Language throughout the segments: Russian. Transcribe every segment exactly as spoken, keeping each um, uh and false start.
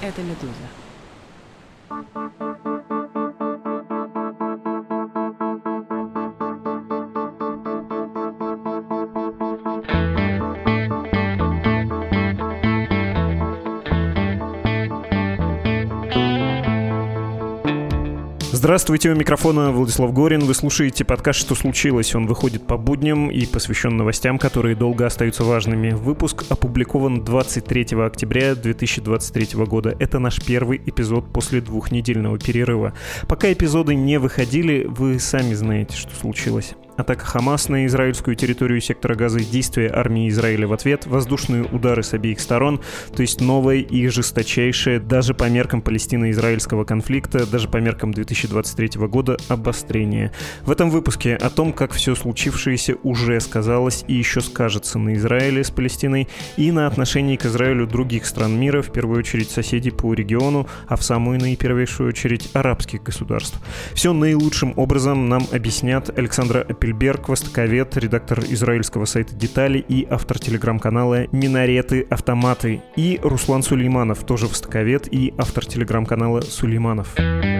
Это «Медуза». Здравствуйте, у микрофона Владислав Горин. Вы слушаете подкаст «Что случилось?». Он выходит по будням и посвящен новостям, которые долго остаются важными. Выпуск опубликован двадцать третьего октября две тысячи двадцать третьего года. Это наш первый эпизод после двухнедельного перерыва. Пока эпизоды не выходили, вы сами знаете, что случилось. Атака Хамас на израильскую территорию сектора Газа, действия армии Израиля в ответ, воздушные удары с обеих сторон, то есть новое и жесточайшее даже по меркам палестино-израильского конфликта, даже по меркам две тысячи двадцать третьего года обострение. В этом выпуске о том, как все случившееся уже сказалось и еще скажется на Израиле с Палестиной и на отношении к Израилю других стран мира, в первую очередь соседей по региону, а в самую наипервейшую очередь арабских государств. Все наилучшим образом нам объяснят Александра Апельберг, востоковед, редактор израильского сайта «Детали» и автор телеграм-канала «Минареты. Автоматы», и Руслан Сулейманов, тоже востоковед и автор телеграм-канала «Сулейманов».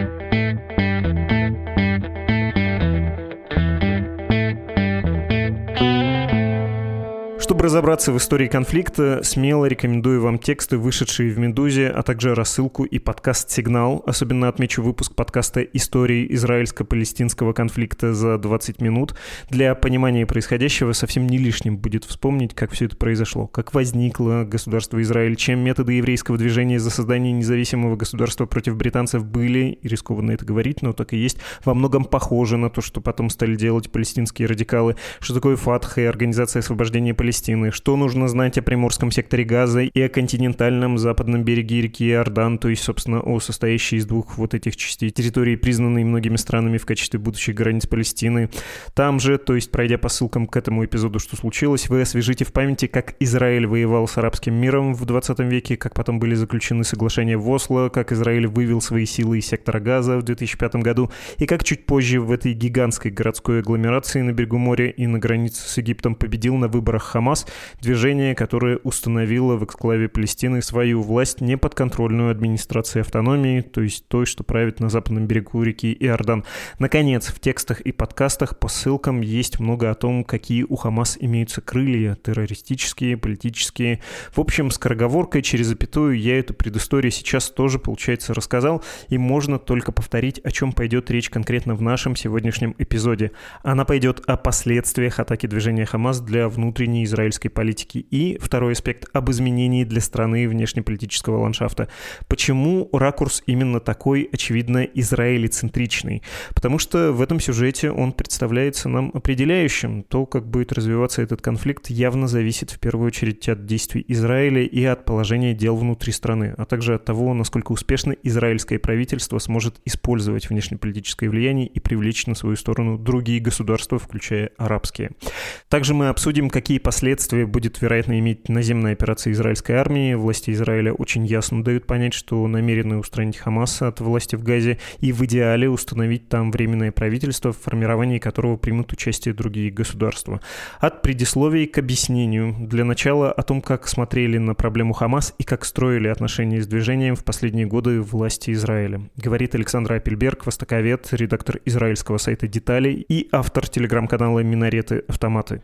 Чтобы разобраться в истории конфликта, смело рекомендую вам тексты, вышедшие в «Медузе», а также рассылку и подкаст «Сигнал». Особенно отмечу выпуск подкаста «Истории израильско-палестинского конфликта за двадцать минут». Для понимания происходящего совсем не лишним будет вспомнить, как все это произошло, как возникло государство Израиль, чем методы еврейского движения за создание независимого государства против британцев были, и рискованно это говорить, но так и есть, во многом похожи на то, что потом стали делать палестинские радикалы, что такое Фатх и Организация освобождения Палестины, что нужно знать о Приморском секторе Газа и о континентальном западном береге реки Иордан, то есть, собственно, о состоящей из двух вот этих частей территории, признанной многими странами в качестве будущих границ Палестины. Там же, то есть, пройдя по ссылкам к этому эпизоду «Что случилось?», вы освежите в памяти, как Израиль воевал с арабским миром в двадцатом веке, как потом были заключены соглашения в Осло, как Израиль вывел свои силы из сектора Газа в две тысячи пятом году, и как чуть позже в этой гигантской городской агломерации на берегу моря и на границе с Египтом победил на выборах Хамас, движение, которое установило в эксклаве Палестины свою власть, неподконтрольную администрации автономии, то есть той, что правит на западном берегу реки Иордан. Наконец, в текстах и подкастах по ссылкам есть много о том, какие у Хамас имеются крылья, террористические, политические. В общем, скороговоркой через запятую я эту предысторию сейчас тоже, получается, рассказал, и можно только повторить, о чем пойдет речь конкретно в нашем сегодняшнем эпизоде. Она пойдет о последствиях атаки движения Хамас для внутренней израильской политики. И второй аспект — об изменении для страны внешнеполитического ландшафта. Почему ракурс именно такой, очевидно, израилецентричный? Потому что в этом сюжете он представляется нам определяющим. То, как будет развиваться этот конфликт, явно зависит в первую очередь от действий Израиля и от положения дел внутри страны, а также от того, насколько успешно израильское правительство сможет использовать внешнеполитическое влияние и привлечь на свою сторону другие государства, включая арабские. Также мы обсудим, какие последствия будет, вероятно, иметь наземная операция израильской армии. Власти Израиля очень ясно дают понять, что намерены устранить Хамас от власти в Газе и в идеале установить там временное правительство, в формировании которого примут участие другие государства. От предисловий к объяснению. Для начала о том, как смотрели на проблему Хамас и как строили отношения с движением в последние годы власти Израиля. Говорит Александр Апельберг, востоковед, редактор израильского сайта «Детали» и автор телеграм-канала «Минареты. Автоматы».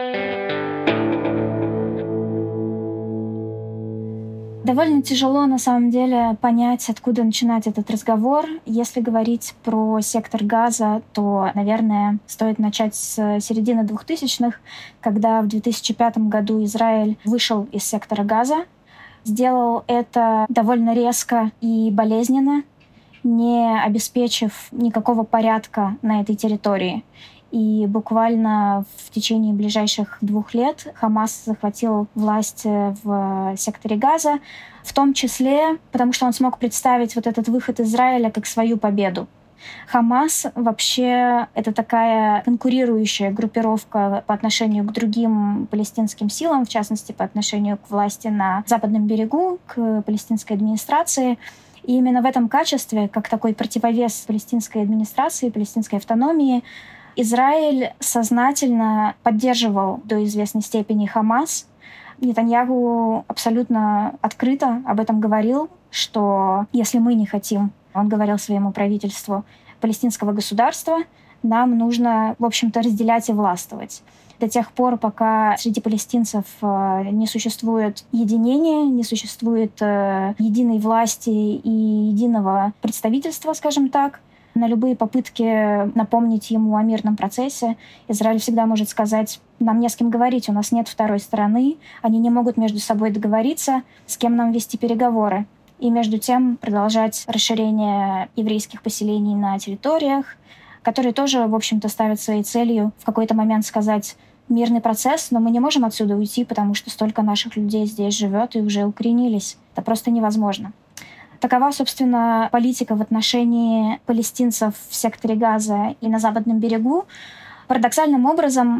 Довольно тяжело, на самом деле, понять, откуда начинать этот разговор. Если говорить про сектор Газа, то, наверное, стоит начать с середины двухтысячных, когда в две тысячи пятом году Израиль вышел из сектора Газа. Сделал это довольно резко и болезненно, не обеспечив никакого порядка на этой территории. И буквально в течение ближайших двух лет Хамас захватил власть в секторе Газа, в том числе потому, что он смог представить вот этот выход Израиля как свою победу. Хамас вообще это такая конкурирующая группировка по отношению к другим палестинским силам, в частности, по отношению к власти на Западном берегу, к палестинской администрации. И именно в этом качестве, как такой противовес палестинской администрации, палестинской автономии, Израиль сознательно поддерживал до известной степени Хамас. Нетаньяху абсолютно открыто об этом говорил что если мы не хотим, он говорил своему правительству, палестинского государства, нам нужно, в общем-то, разделять и властвовать. До тех пор, пока среди палестинцев не существует единения, не существует единой власти и единого представительства, скажем так, на любые попытки напомнить ему о мирном процессе, Израиль всегда может сказать: нам не с кем говорить, у нас нет второй стороны, они не могут между собой договориться, с кем нам вести переговоры. И между тем продолжать расширение еврейских поселений на территориях, которые тоже, в общем-то, ставят своей целью в какой-то момент сказать: мирный процесс, но мы не можем отсюда уйти, потому что столько наших людей здесь живет и уже укоренились. Это просто невозможно. Такова, собственно, политика в отношении палестинцев в секторе Газа и на Западном берегу. Парадоксальным образом,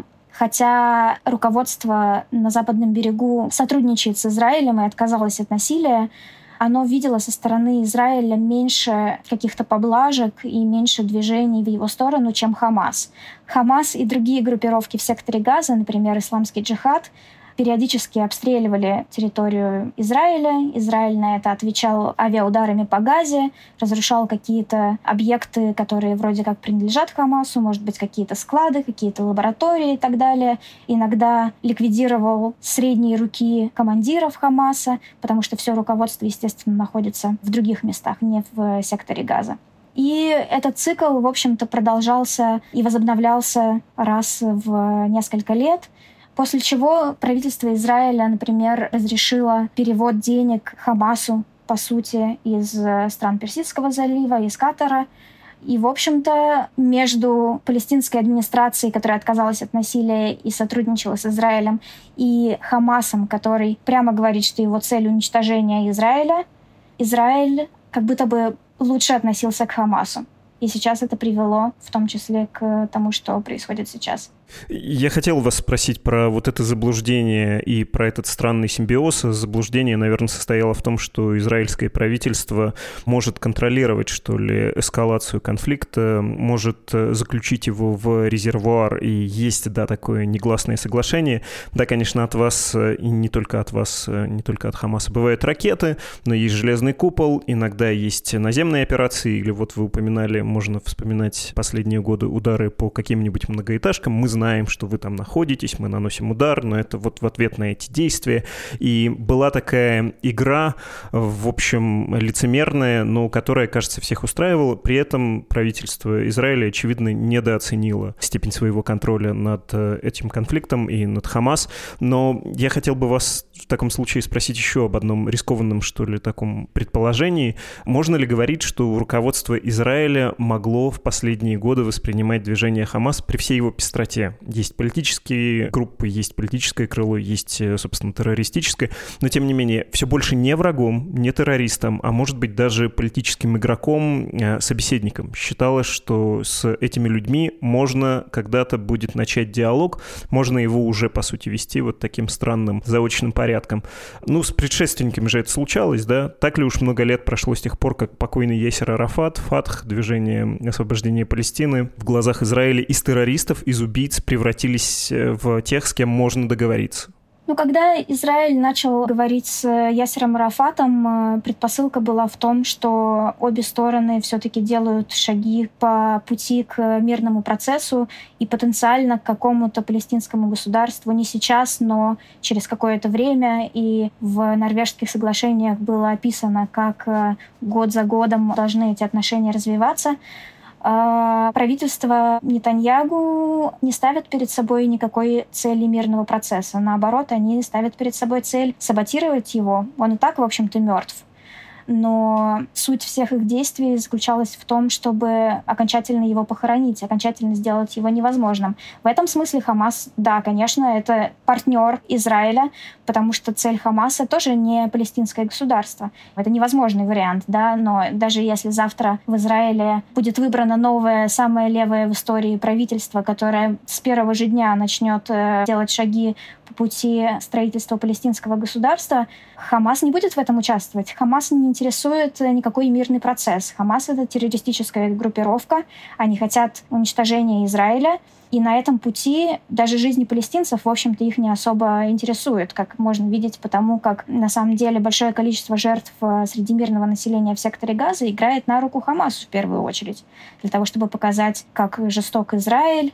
хотя руководство на Западном берегу сотрудничает с Израилем и отказалось от насилия, оно видело со стороны Израиля меньше каких-то поблажек и меньше движений в его сторону, чем Хамас. Хамас и другие группировки в секторе Газа, например, Исламский джихад, периодически обстреливали территорию Израиля. Израиль на это отвечал авиаударами по Газе, разрушал какие-то объекты, которые вроде как принадлежат Хамасу, может быть, какие-то склады, какие-то лаборатории и так далее. Иногда ликвидировал средние руки командиров Хамаса, потому что все руководство, естественно, находится в других местах, не в секторе Газа. И этот цикл, в общем-то, продолжался и возобновлялся раз в несколько лет. После чего правительство Израиля, например, разрешило перевод денег Хамасу, по сути, из стран Персидского залива, из Катара. И, в общем-то, между палестинской администрацией, которая отказалась от насилия и сотрудничала с Израилем, и Хамасом, который прямо говорит, что его цель — уничтожение Израиля, Израиль как будто бы лучше относился к Хамасу. И сейчас это привело в том числе к тому, что происходит сейчас. Я хотел вас спросить про вот это заблуждение и про этот странный симбиоз. Заблуждение, наверное, состояло в том, что израильское правительство может контролировать, что ли, эскалацию конфликта, может заключить его в резервуар, и есть, да, такое негласное соглашение. Да, конечно, от вас, и не только от вас, не только от Хамаса, бывают ракеты, но есть железный купол, иногда есть наземные операции, или вот вы упоминали, можно вспоминать последние годы удары по каким-нибудь многоэтажкам. Мы знаем, что вы там находитесь, мы наносим удар, но это вот в ответ на эти действия. И была такая игра, в общем, лицемерная, но которая, кажется, всех устраивала. При этом правительство Израиля, очевидно, недооценило степень своего контроля над этим конфликтом и над Хамас. Но я хотел бы вас в таком случае спросить еще об одном рискованном, что ли, таком предположении. Можно ли говорить, что руководство Израиля могло в последние годы воспринимать движение Хамас при всей его пестроте? Есть политические группы, есть политическое крыло, есть, собственно, террористическое, но, тем не менее, все больше не врагом, не террористом, а может быть даже политическим игроком, собеседником. Считалось, что с этими людьми можно когда-то будет начать диалог, можно его уже, по сути, вести вот таким странным заочным порядком. Ну, с предшественниками же это случалось, да? Так ли уж много лет прошло с тех пор, как покойный Ясер Арафат, Фатх, движение освобождения Палестины, в глазах Израиля из террористов, из убийц превратились в тех, с кем можно договориться? Ну, когда Израиль начал говорить с Ясером Арафатом, предпосылка была в том, что обе стороны все-таки делают шаги по пути к мирному процессу и потенциально к какому-то палестинскому государству не сейчас, но через какое-то время. И в норвежских соглашениях было описано, как год за годом должны эти отношения развиваться. Правительство Нетаньягу не ставит перед собой никакой цели мирного процесса. Наоборот, они ставят перед собой цель саботировать его. Он и так, в общем-то, мертв. Но суть всех их действий заключалась в том, чтобы окончательно его похоронить, окончательно сделать его невозможным. В этом смысле Хамас, да, конечно, это партнер Израиля, потому что цель Хамаса тоже не палестинское государство. Это невозможный вариант, да, но даже если завтра в Израиле будет выбрано новое, самое левое в истории правительство, которое с первого же дня начнет делать шаги по пути строительства палестинского государства, Хамас не будет в этом участвовать. Хамас не интересует никакой мирный процесс. Хамас — это террористическая группировка. Они хотят уничтожения Израиля. И на этом пути даже жизни палестинцев, в общем-то, их не особо интересует, как можно видеть, потому как, на самом деле, большое количество жертв среди мирного населения в секторе Газа играет на руку Хамасу в первую очередь, для того, чтобы показать, как жесток Израиль.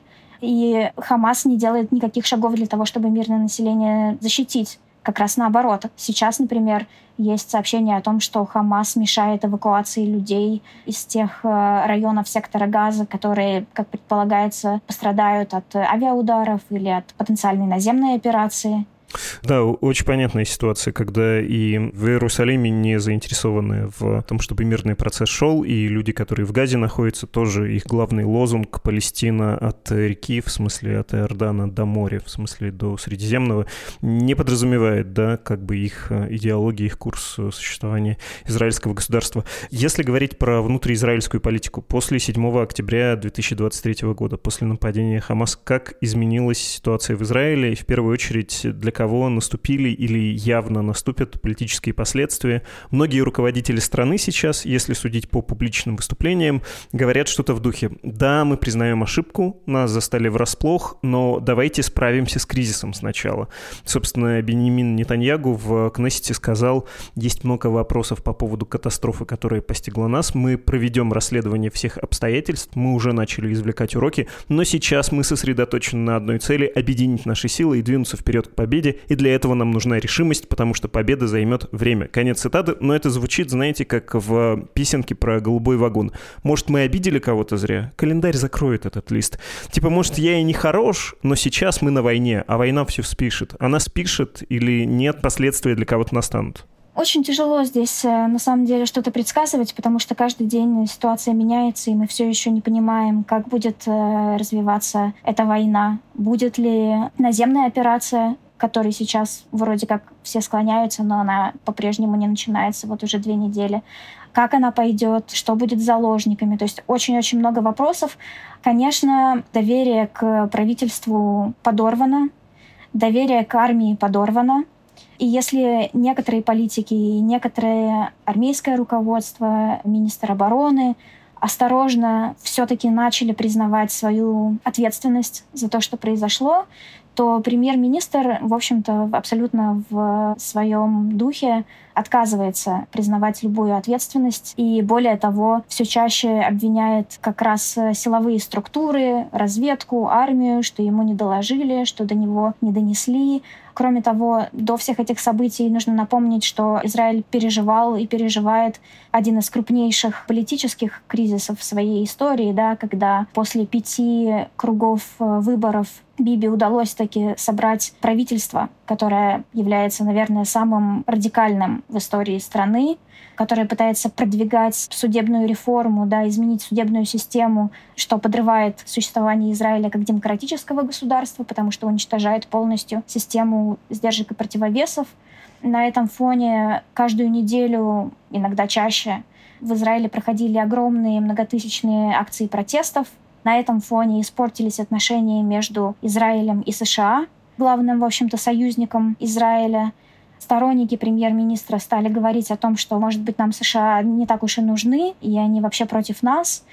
И Хамас не делает никаких шагов для того, чтобы мирное население защитить. Как раз наоборот. Сейчас, например, есть сообщение о том, что Хамас мешает эвакуации людей из тех районов сектора Газа, которые, как предполагается, пострадают от авиаударов или от потенциальной наземной операции. Да, очень понятная ситуация, когда и в Иерусалиме не заинтересованы в том, чтобы мирный процесс шел, и люди, которые в Газе находятся, тоже их главный лозунг «Палестина от реки», в смысле от Иордана до моря, в смысле до Средиземного, не подразумевает, да, как бы их идеология, их курс существования израильского государства. Если говорить про внутриизраильскую политику, после седьмого октября две тысячи двадцать третьего года, после нападения Хамас, как изменилась ситуация в Израиле, и в первую очередь для кого кого наступили или явно наступят политические последствия. Многие руководители страны сейчас, если судить по публичным выступлениям, говорят что-то в духе: да, мы признаем ошибку, нас застали врасплох, но давайте справимся с кризисом сначала. Собственно, Биньямин Нетаньягу в Кнессете сказал: есть много вопросов по поводу катастрофы, которая постигла нас, мы проведем расследование всех обстоятельств, мы уже начали извлекать уроки, но сейчас мы сосредоточены на одной цели — объединить наши силы и двинуться вперед к победе. И для этого нам нужна решимость, потому что победа займет время. Конец цитаты, но это звучит, знаете, как в песенке про голубой вагон. Может, мы обидели кого-то зря? Календарь закроет этот лист. Типа, может, я и не хорош, но сейчас мы на войне, а война все спишет. Она спишет или нет, последствия для кого-то настанут? Очень тяжело здесь, на самом деле, что-то предсказывать, потому что каждый день ситуация меняется, и мы все еще не понимаем, как будет развиваться эта война. Будет ли наземная операция, которой сейчас вроде как все склоняются, но она по-прежнему не начинается вот уже две недели. Как она пойдет, что будет с заложниками. То есть очень-очень много вопросов. Конечно, доверие к правительству подорвано, доверие к армии подорвано. И если некоторые политики и некоторое армейское руководство, министр обороны осторожно все-таки начали признавать свою ответственность за то, что произошло, то премьер-министр, в общем-то, абсолютно в своем духе отказывается признавать любую ответственность и, более того, все чаще обвиняет как раз силовые структуры, разведку, армию, что ему не доложили, что до него не донесли. Кроме того, до всех этих событий нужно напомнить, что Израиль переживал и переживает один из крупнейших политических кризисов в своей истории, да, когда после пяти кругов выборов Биби удалось таки собрать правительство, которое является, наверное, самым радикальным в истории страны, которое пытается продвигать судебную реформу, да, изменить судебную систему, что подрывает существование Израиля как демократического государства, потому что уничтожает полностью систему сдержек и противовесов. На этом фоне каждую неделю, иногда чаще, в Израиле проходили огромные многотысячные акции протестов. На этом фоне испортились отношения между Израилем и США, главным, в общем-то, союзником Израиля. Сторонники премьер-министра стали говорить о том, что, может быть, нам США не так уж и нужны, и они вообще против нас.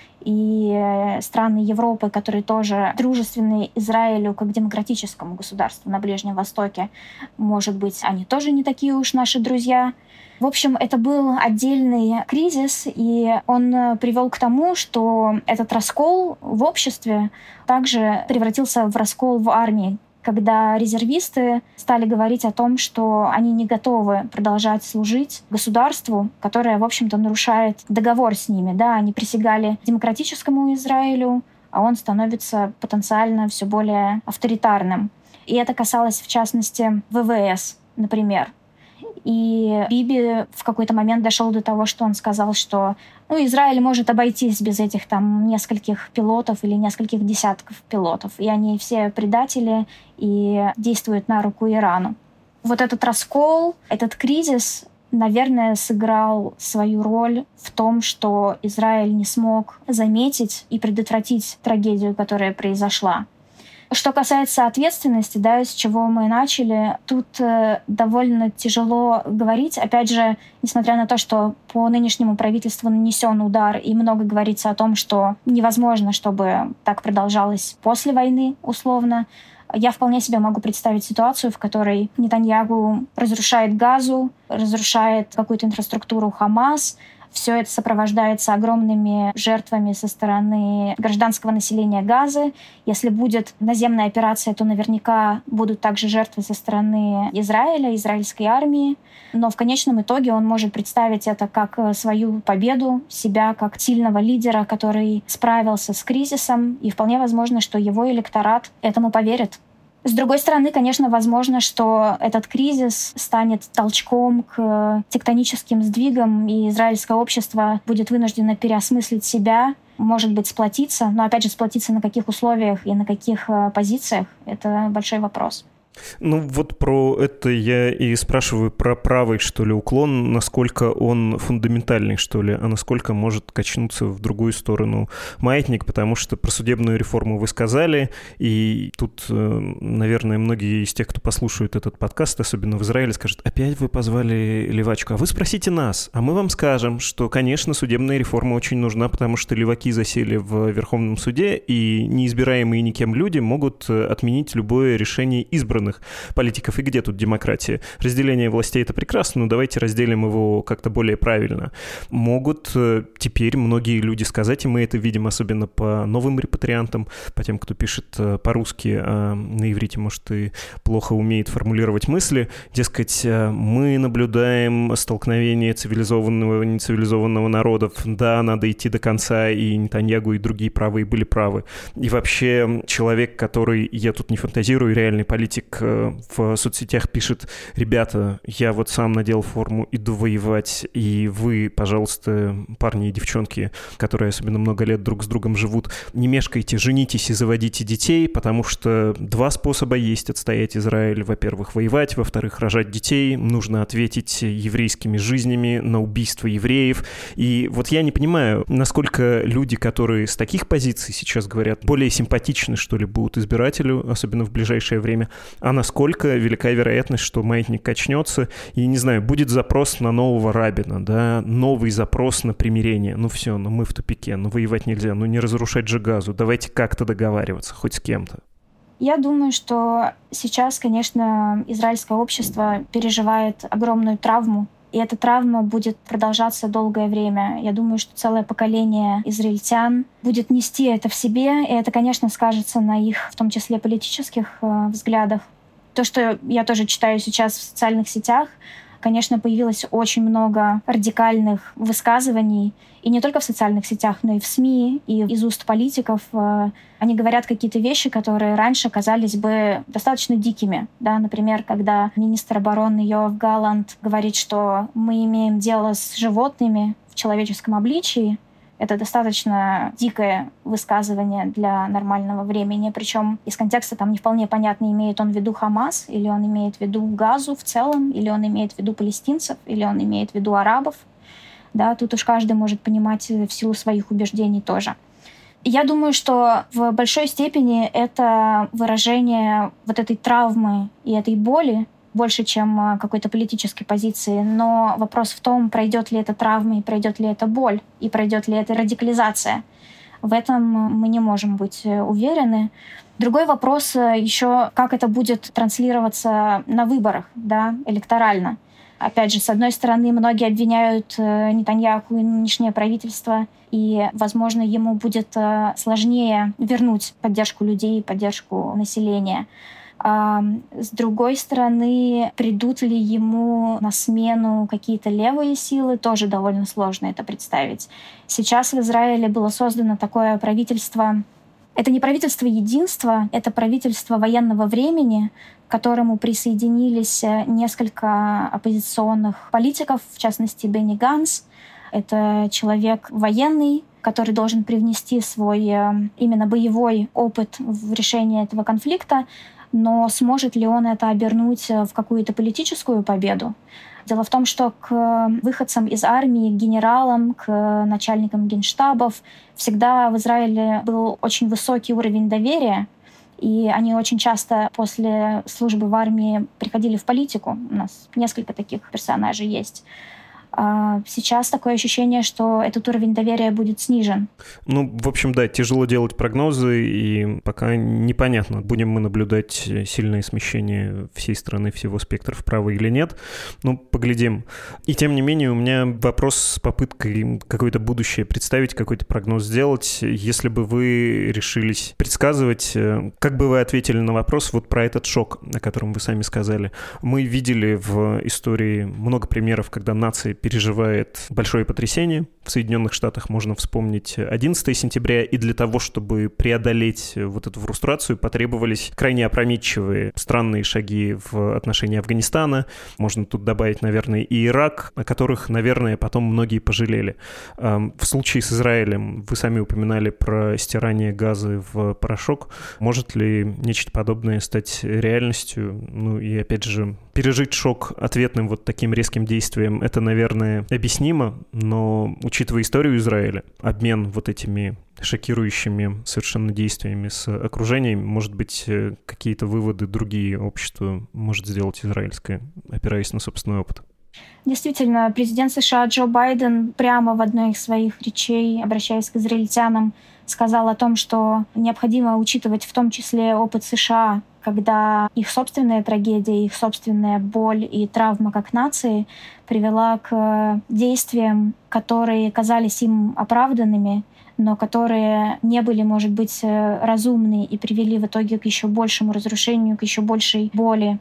И страны Европы, которые тоже дружественны Израилю как демократическому государству на Ближнем Востоке, может быть, они тоже не такие уж наши друзья. В общем, это был отдельный кризис, и он привел к тому, что этот раскол в обществе также превратился в раскол в армии, когда резервисты стали говорить о том, что они не готовы продолжать служить государству, которое, в общем-то, нарушает договор с ними. Да, они присягали демократическому Израилю, а он становится потенциально все более авторитарным. И это касалось, в частности, ВВС, например. И Биби в какой-то момент дошел до того, что он сказал, что ну, Израиль может обойтись без этих там нескольких пилотов или нескольких десятков пилотов. И они все предатели и действуют на руку Ирану. Вот этот раскол, этот кризис, наверное, сыграл свою роль в том, что Израиль не смог заметить и предотвратить трагедию, которая произошла. Что касается ответственности, да, с чего мы начали, тут э, довольно тяжело говорить. Опять же, несмотря на то, что по нынешнему правительству нанесен удар, и много говорится о том, что невозможно, чтобы так продолжалось после войны, условно, я вполне себе могу представить ситуацию, в которой Нетаньяху разрушает Газу, разрушает какую-то инфраструктуру Хамас. Все это сопровождается огромными жертвами со стороны гражданского населения Газы. Если будет наземная операция, то наверняка будут также жертвы со стороны Израиля, израильской армии. Но в конечном итоге он может представить это как свою победу, себя как сильного лидера, который справился с кризисом. И вполне возможно, что его электорат этому поверит. С другой стороны, конечно, возможно, что этот кризис станет толчком к тектоническим сдвигам, и израильское общество будет вынуждено переосмыслить себя, может быть, сплотиться. Но, опять же, сплотиться на каких условиях и на каких позициях — это большой вопрос. Ну вот про это я и спрашиваю, про правый, что ли, уклон, насколько он фундаментальный, что ли, а насколько может качнуться в другую сторону маятник, потому что про судебную реформу вы сказали, и тут, наверное, многие из тех, кто послушает этот подкаст, особенно в Израиле, скажут: опять вы позвали левачку, а вы спросите нас, а мы вам скажем, что, конечно, судебная реформа очень нужна, потому что леваки засели в Верховном суде, и неизбираемые никем люди могут отменить любое решение избранных политиков. И где тут демократия? Разделение властей — это прекрасно, но давайте разделим его как-то более правильно. Могут теперь многие люди сказать, и мы это видим особенно по новым репатриантам, по тем, кто пишет по-русски, а на иврите, может, и плохо умеет формулировать мысли, дескать, мы наблюдаем столкновение цивилизованного и нецивилизованного народов, да, надо идти до конца, и Нетаньяху, и другие правые были правы. И вообще человек, который, я тут не фантазирую, реальный политик, в соцсетях пишет: ребята, я вот сам надел форму, иду воевать, и вы, пожалуйста, парни и девчонки, которые особенно много лет друг с другом живут, не мешкайте, женитесь и заводите детей, потому что два способа есть отстоять Израиль. Во-первых, воевать, во-вторых, рожать детей. Нужно ответить еврейскими жизнями на убийство евреев. И вот я не понимаю, насколько люди, которые с таких позиций сейчас говорят, более симпатичны, что ли, будут избирателю, особенно в ближайшее время, а насколько велика вероятность, что маятник качнется, и, не знаю, будет запрос на нового Рабина, да, новый запрос на примирение. Ну все, ну мы в тупике, ну воевать нельзя, ну не разрушать же Газу, давайте как-то договариваться, хоть с кем-то. Я думаю, что сейчас, конечно, израильское общество переживает огромную травму, и эта травма будет продолжаться долгое время. Я думаю, что целое поколение израильтян будет нести это в себе, и это, конечно, скажется на их, в том числе, политических э, взглядах. То, что я тоже читаю сейчас в социальных сетях, конечно, появилось очень много радикальных высказываний, и не только в социальных сетях, но и в СМИ, и из уст политиков. Они говорят какие-то вещи, которые раньше казались бы достаточно дикими. Да? Например, когда министр обороны Йоав Галлант говорит, что мы имеем дело с животными в человеческом обличии, это достаточно дикое высказывание для нормального времени. Причем из контекста там не вполне понятно, имеет он в виду Хамас, или он имеет в виду Газу в целом, или он имеет в виду палестинцев, или он имеет в виду арабов. Да, тут уж каждый может понимать в силу своих убеждений тоже. Я думаю, что в большой степени это выражение вот этой травмы и этой боли больше, чем какой-то политической позиции. Но вопрос в том, пройдет ли эта травма, и пройдет ли эта боль, и пройдет ли эта радикализация. В этом мы не можем быть уверены. Другой вопрос еще, как это будет транслироваться на выборах, да, электорально. Опять же, с одной стороны, многие обвиняют Нетаньяху и нынешнее правительство, и, возможно, ему будет сложнее вернуть поддержку людей, поддержку населения. А с другой стороны, придут ли ему на смену какие-то левые силы, тоже довольно сложно это представить. Сейчас в Израиле было создано такое правительство. Это не правительство единства, это правительство военного времени, к которому присоединились несколько оппозиционных политиков, в частности, Бенни Ганц. Это человек военный, который должен привнести свой именно боевой опыт в решение этого конфликта, но сможет ли он это обернуть в какую-то политическую победу? Дело в том, что к выходцам из армии, к генералам, к начальникам генштабов всегда в Израиле был очень высокий уровень доверия. и они очень часто после службы в армии приходили в политику. У нас несколько таких персонажей есть. А сейчас такое ощущение, что этот уровень доверия будет снижен. Ну, в общем, да, тяжело делать прогнозы, и пока непонятно, будем мы наблюдать сильное смещение всей страны, всего спектра вправо или нет. Ну, поглядим. И тем не менее, у меня вопрос с попыткой какое-то будущее представить, какой-то прогноз сделать. Если бы вы решились предсказывать, как бы вы ответили на вопрос вот про этот шок, о котором вы сами сказали. Мы видели в истории много примеров, когда нации переживает большое потрясение. В Соединенных Штатах можно вспомнить одиннадцатое сентября, и для того, чтобы преодолеть вот эту фрустрацию, потребовались крайне опрометчивые странные шаги в отношении Афганистана. Можно тут добавить, наверное, и Ирак, о которых, наверное, потом многие пожалели. В случае с Израилем вы сами упоминали про стирание газа в порошок. Может ли нечто подобное стать реальностью? Ну и, опять же, пережить шок ответным вот таким резким действием, это, наверное, объяснимо, но, учитывая историю Израиля, обмен вот этими шокирующими совершенно действиями с окружением, может быть, какие-то выводы другие общество может сделать израильское, опираясь на собственный опыт. Действительно, президент США Джо Байден прямо в одной из своих речей, обращаясь к израильтянам, сказал о том, что необходимо учитывать в том числе опыт США, когда их собственная трагедия, их собственная боль и травма как нации привела к действиям, которые казались им оправданными, но которые не были, может быть, разумны и привели в итоге к еще большему разрушению, к еще большей боли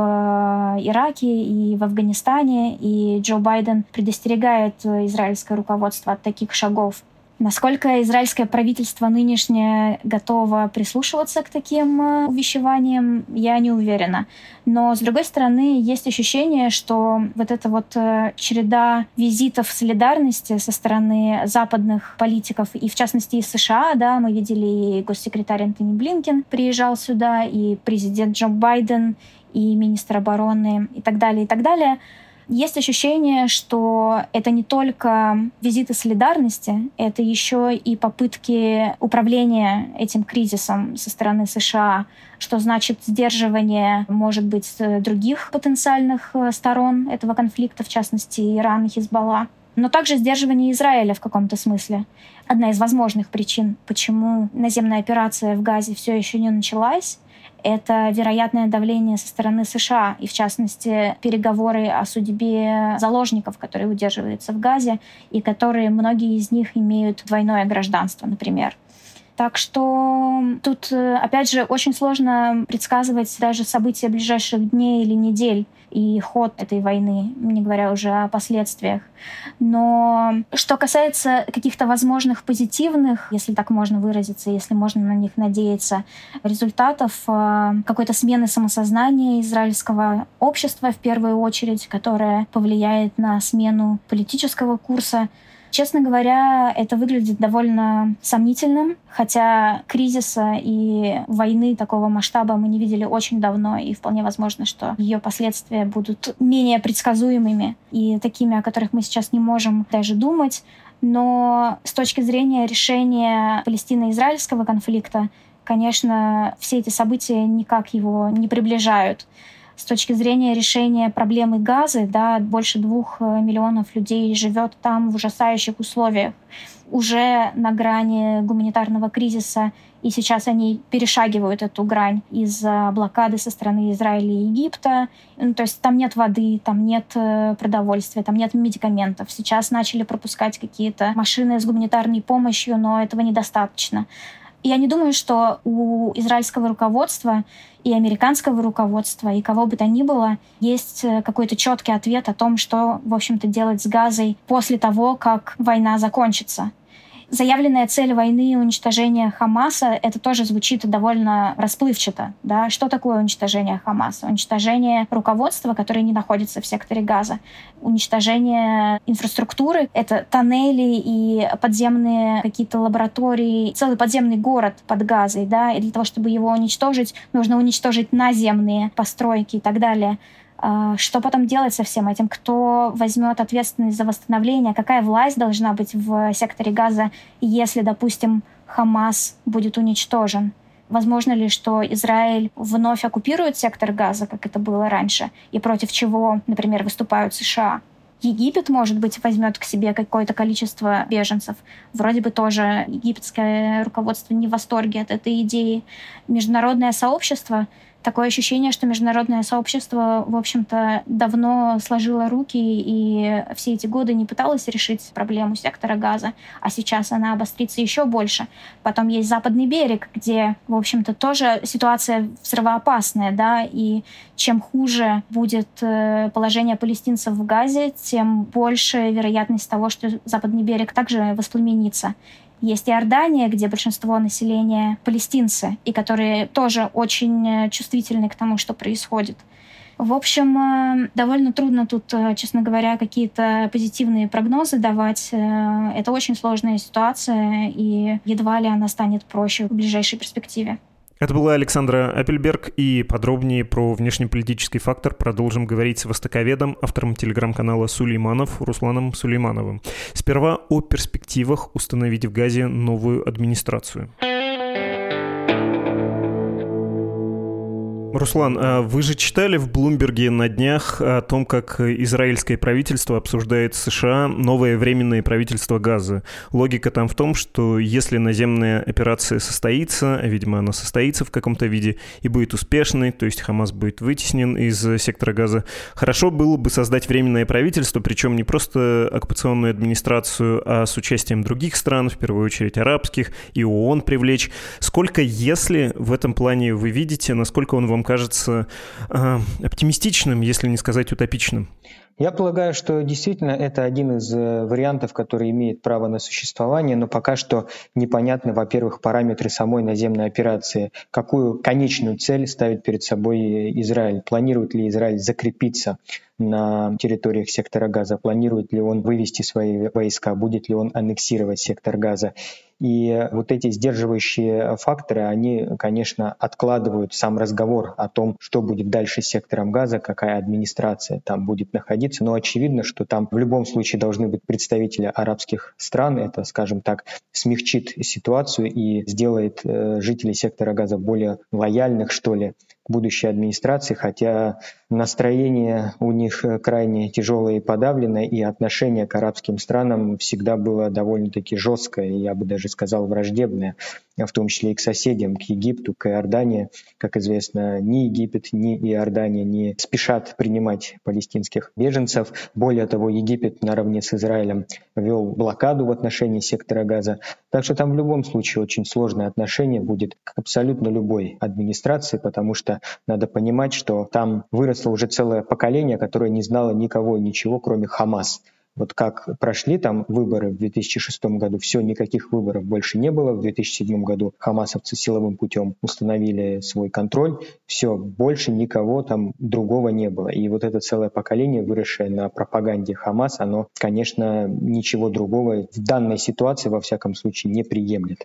в Ираке и в Афганистане. И Джо Байден предостерегает израильское руководство от таких шагов. Насколько израильское правительство нынешнее готово прислушиваться к таким увещеваниям, я не уверена. Но, с другой стороны, есть ощущение, что вот эта вот череда визитов солидарности со стороны западных политиков, и в частности из США, да, мы видели и госсекретарь Антони Блинкен приезжал сюда, и президент Джо Байден, и министр обороны, и так далее, и так далее. Есть ощущение, что это не только визиты солидарности, это еще и попытки управления этим кризисом со стороны США, что значит сдерживание, может быть, других потенциальных сторон этого конфликта, в частности, Иран и Хизбалла, но также сдерживание Израиля в каком-то смысле. Одна из возможных причин, почему наземная операция в Газе все еще не началась, это вероятное давление со стороны США, и в частности переговоры о судьбе заложников, которые удерживаются в Газе, и которые, многие из них имеют двойное гражданство, например. Так что тут, опять же, очень сложно предсказывать даже события ближайших дней или недель и ход этой войны, не говоря уже о последствиях. Но что касается каких-то возможных позитивных, если так можно выразиться, если можно на них надеяться, результатов какой-то смены самосознания израильского общества в первую очередь, которая повлияет на смену политического курса, честно говоря, это выглядит довольно сомнительным, хотя кризиса и войны такого масштаба мы не видели очень давно, и вполне возможно, что ее последствия будут менее предсказуемыми и такими, о которых мы сейчас не можем даже думать. Но с точки зрения решения палестино-израильского конфликта, конечно, все эти события никак его не приближают. С точки зрения решения проблемы Газы, да, больше двух миллионов людей живет там в ужасающих условиях, уже на грани гуманитарного кризиса, и сейчас они перешагивают эту грань из-за блокады со стороны Израиля и Египта. Ну, то есть там нет воды, там нет продовольствия, там нет медикаментов. Сейчас начали пропускать какие-то машины с гуманитарной помощью, но этого недостаточно. Я не думаю, что у израильского руководства и американского руководства, и кого бы то ни было, есть какой-то четкий ответ о том, что, в общем-то, делать с Газой после того, как война закончится. Заявленная цель войны — уничтожение Хамаса — это тоже звучит довольно расплывчато. Да? Что такое уничтожение Хамаса? Уничтожение руководства, которое не находится в секторе Газа. Уничтожение инфраструктуры — это тоннели и подземные какие-то лаборатории, целый подземный город под Газой. Да? И для того, чтобы его уничтожить, нужно уничтожить наземные постройки и так далее. Что потом делать со всем этим? Кто возьмет ответственность за восстановление? Какая власть должна быть в секторе Газа, если, допустим, Хамас будет уничтожен? Возможно ли, что Израиль вновь оккупирует сектор Газа, как это было раньше, и против чего, например, выступают США? Египет, может быть, возьмет к себе какое-то количество беженцев. Вроде бы тоже египетское руководство не в восторге от этой идеи. Международное сообщество, такое ощущение, что международное сообщество, в общем-то, давно сложило руки и все эти годы не пыталось решить проблему сектора Газа, а сейчас она обострится еще больше. Потом есть Западный берег, где, в общем-то, тоже ситуация взрывоопасная, да, и чем хуже будет положение палестинцев в Газе, тем больше вероятность того, что Западный берег также воспламенится. Есть Иордания, где большинство населения палестинцы, и которые тоже очень чувствительны к тому, что происходит. В общем, довольно трудно тут, честно говоря, какие-то позитивные прогнозы давать. Это очень сложная ситуация, и едва ли она станет проще в ближайшей перспективе. Это была Александра Аппельберг, и подробнее про внешнеполитический фактор продолжим говорить с востоковедом, автором телеграм-канала Сулейманов Русланом Сулеймановым. Сперва о перспективах установить в Газе новую администрацию. Руслан, вы же читали в Блумберге на днях о том, как израильское правительство обсуждает с США новое временное правительство Газы. Логика там в том, что если наземная операция состоится, а, видимо, она состоится в каком-то виде и будет успешной, то есть Хамас будет вытеснен из сектора Газа, хорошо было бы создать временное правительство, причем не просто оккупационную администрацию, а с участием других стран, в первую очередь арабских, и ООН привлечь. Сколько, если в этом плане вы видите, насколько он вам кажется э, оптимистичным, если не сказать утопичным? Я полагаю, что действительно это один из вариантов, который имеет право на существование, но пока что непонятны, во-первых, параметры самой наземной операции. Какую конечную цель ставит перед собой Израиль? Планирует ли Израиль закрепиться на территориях сектора Газа? Планирует ли он вывести свои войска? Будет ли он аннексировать сектор Газа? И вот эти сдерживающие факторы, они, конечно, откладывают сам разговор о том, что будет дальше с сектором Газа, какая администрация там будет находиться. Но очевидно, что там в любом случае должны быть представители арабских стран. Это, скажем так, смягчит ситуацию и сделает э, жителей сектора Газа более лояльных, что ли, к будущей администрации, хотя настроение у них крайне тяжелое и подавленное, и отношение к арабским странам всегда было довольно-таки жесткое, я бы даже сказал, враждебное, в том числе и к соседям, к Египту, к Иордании. Как известно, ни Египет, ни Иордания не спешат принимать палестинских беженцев. Более того, Египет наравне с Израилем ввел блокаду в отношении сектора Газа. Так что там в любом случае очень сложное отношение будет к абсолютно любой администрации, потому что надо понимать, что там выросло уже целое поколение, которое не знало никого и ничего, кроме Хамас. Вот как прошли там выборы в две тысячи шестом году, все, никаких выборов больше не было. В две тысячи седьмом году хамасовцы силовым путем установили свой контроль. Все, больше никого там другого не было. И вот это целое поколение, выросшее на пропаганде Хамас, оно, конечно, ничего другого в данной ситуации, во всяком случае, не приемлет.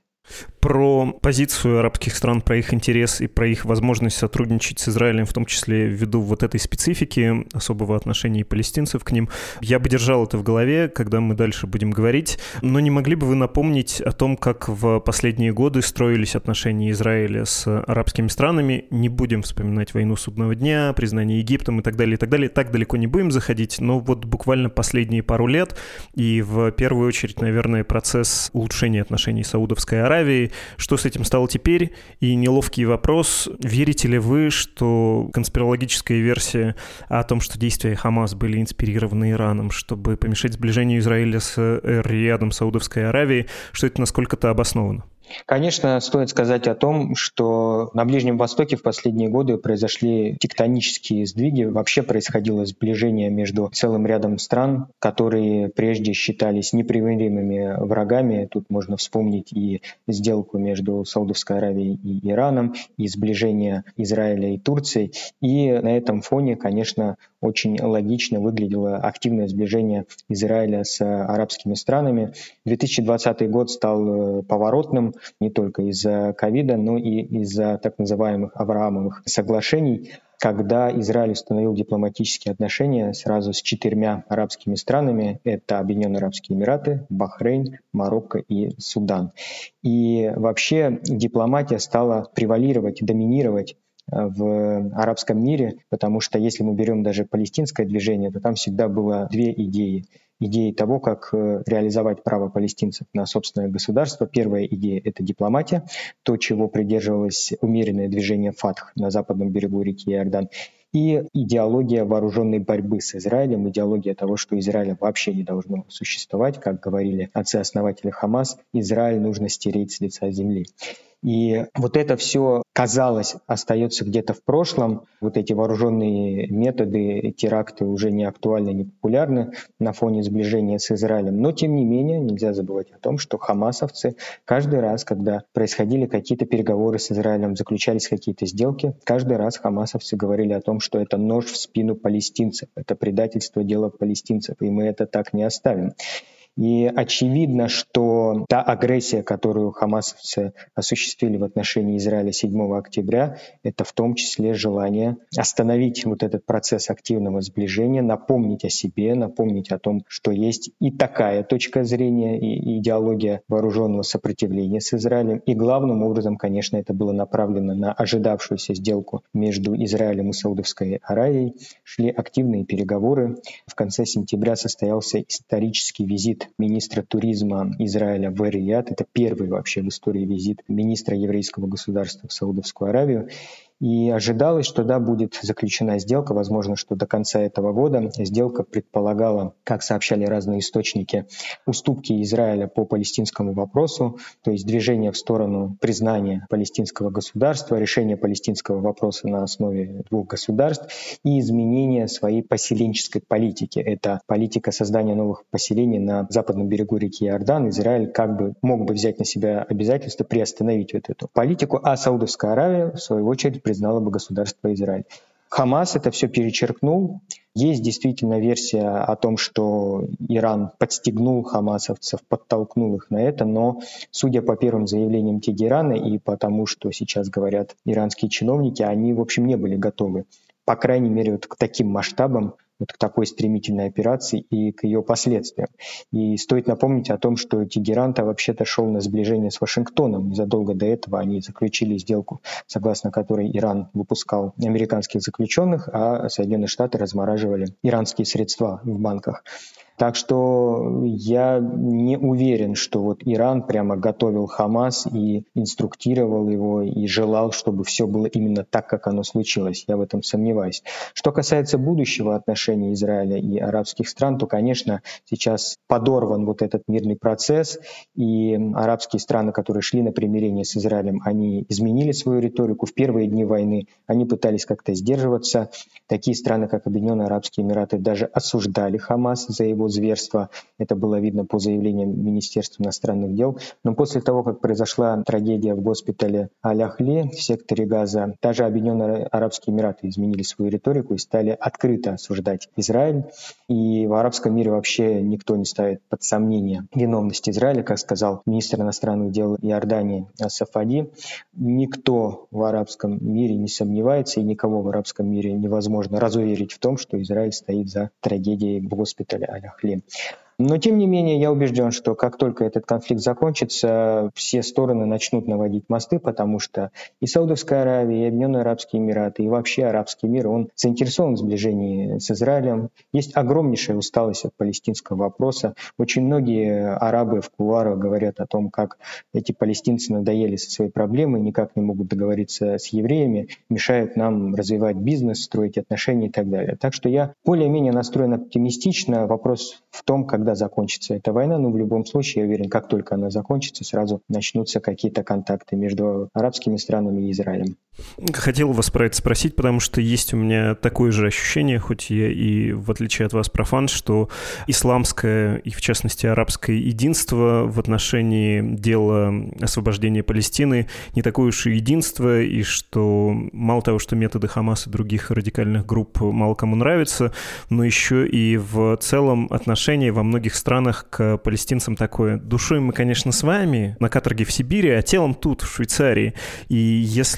Про позицию арабских стран, про их интерес и про их возможность сотрудничать с Израилем, в том числе ввиду вот этой специфики особого отношения палестинцев к ним. Я бы держал это в голове, когда мы дальше будем говорить, но не могли бы вы напомнить о том, как в последние годы строились отношения Израиля с арабскими странами? Не будем вспоминать войну Судного дня, признание Египтом и так далее, и так далее. Так далеко не будем заходить, но вот буквально последние пару лет и в первую очередь, наверное, процесс улучшения отношений Саудовской Аравии. Что с этим стало теперь? И неловкий вопрос. Верите ли вы, что конспирологическая версия о том, что действия Хамас были инспирированы Ираном, чтобы помешать сближению Израиля с Эр-Риядом Саудовской Аравии, что это насколько-то обосновано? Конечно, стоит сказать о том, что на Ближнем Востоке в последние годы произошли тектонические сдвиги. Вообще происходило сближение между целым рядом стран, которые прежде считались непримиримыми врагами. Тут можно вспомнить и сделку между Саудовской Аравией и Ираном, и сближение Израиля и Турции. И на этом фоне, конечно, очень логично выглядело активное сближение Израиля с арабскими странами. две тысячи двадцатый год стал поворотным не только из-за ковида, но и из-за так называемых Авраамовых соглашений. когда Израиль установил дипломатические отношения сразу с четырьмя арабскими странами. Это Объединенные Арабские Эмираты, Бахрейн, Марокко и Судан. И вообще дипломатия стала превалировать, доминировать в арабском мире, потому что если мы берем даже палестинское движение, то там всегда было две идеи. Идеи того, как реализовать право палестинцев на собственное государство. Первая идея — это дипломатия, то, чего придерживалось умеренное движение Фатх на западном берегу реки Иордан. И идеология вооруженной борьбы с Израилем, идеология того, что Израиля вообще не должно существовать, как говорили отцы-основатели Хамас, Израиль нужно стереть с лица земли. И вот это все, казалось, остается где-то в прошлом. Вот эти вооруженные методы, теракты уже не актуальны, не популярны на фоне сближения с Израилем. Но, тем не менее, нельзя забывать о том, что хамасовцы каждый раз, когда происходили какие-то переговоры с Израилем, заключались какие-то сделки, каждый раз хамасовцы говорили о том, что это нож в спину палестинцев, это предательство дела палестинцев, и мы это так не оставим. И очевидно, что та агрессия, которую хамасовцы осуществили в отношении Израиля седьмого октября, это в том числе желание остановить вот этот процесс активного сближения, напомнить о себе, напомнить о том, что есть и такая точка зрения, и идеология вооруженного сопротивления с Израилем. И главным образом, конечно, это было направлено на ожидавшуюся сделку между Израилем и Саудовской Аравией. Шли активные переговоры. В конце сентября состоялся исторический визит министра туризма Израиля в Эр-Рияд. Это первый вообще в истории визит министра еврейского государства в Саудовскую Аравию. И ожидалось, что да, будет заключена сделка, возможно, что до конца этого года. Сделка предполагала, как сообщали разные источники, уступки Израиля по палестинскому вопросу, то есть движение в сторону признания палестинского государства, решения палестинского вопроса на основе двух государств и изменение своей поселенческой политики. Это политика создания новых поселений на западном берегу реки Иордан. Израиль как бы мог бы взять на себя обязательство приостановить вот эту политику, а Саудовская Аравия, в свою очередь, признала бы государство Израиль. Хамас это все перечеркнул. Есть действительно версия о том, что Иран подстегнул хамасовцев, подтолкнул их на это, но, судя по первым заявлениям Тегерана и по тому, что сейчас говорят иранские чиновники, они, в общем, не были готовы, по крайней мере, вот к таким масштабам, вот к такой стремительной операции и к ее последствиям. И стоит напомнить о том, что Тегеран-то вообще-то шел на сближение с Вашингтоном. Незадолго до этого они заключили сделку, согласно которой Иран выпускал американских заключенных, а Соединенные Штаты размораживали иранские средства в банках. Так что я не уверен, что вот Иран прямо готовил Хамас и инструктировал его, и желал, чтобы все было именно так, как оно случилось. Я в этом сомневаюсь. Что касается будущего отношений Израиля и арабских стран, то, конечно, сейчас подорван вот этот мирный процесс, и арабские страны, которые шли на примирение с Израилем, они изменили свою риторику. В первые дни войны они пытались как-то сдерживаться. Такие страны, как Объединенные Арабские Эмираты, даже осуждали Хамас за его зверства. Это было видно по заявлениям Министерства иностранных дел. Но после того, как произошла трагедия в госпитале Аль-Ахли в секторе Газа, даже Объединенные Арабские Эмираты изменили свою риторику и стали открыто осуждать Израиль. И в арабском мире вообще никто не ставит под сомнение виновность Израиля, как сказал министр иностранных дел Иордании Сафади. Никто в арабском мире не сомневается, и никого в арабском мире невозможно разуверить в том, что Израиль стоит за трагедией в госпитале Аль-Ахли. Но, тем не менее, я убежден, что как только этот конфликт закончится, все стороны начнут наводить мосты, потому что и Саудовская Аравия, и Объединенные Арабские Эмираты, и вообще арабский мир, он заинтересован в сближении с Израилем. Есть огромнейшая усталость от палестинского вопроса. Очень многие арабы в кулуарах говорят о том, как эти палестинцы надоели со своей проблемой, никак не могут договориться с евреями, мешают нам развивать бизнес, строить отношения и так далее. Так что я более-менее настроен оптимистично. Вопрос в том, как когда закончится эта война, но в любом случае, я уверен, как только она закончится, сразу начнутся какие-то контакты между арабскими странами и Израилем. Хотел вас про это спросить, потому что есть у меня такое же ощущение, хоть я и, в отличие от вас, профан, что исламское и, в частности, арабское единство в отношении дела освобождения Палестины не такое уж и единство, и что мало того, что методы Хамаса и других радикальных групп мало кому нравятся, но еще и в целом отношение во многих странах к палестинцам такое: душой мы, конечно, с вами на каторге в Сибири, а телом тут, в Швейцарии. И если у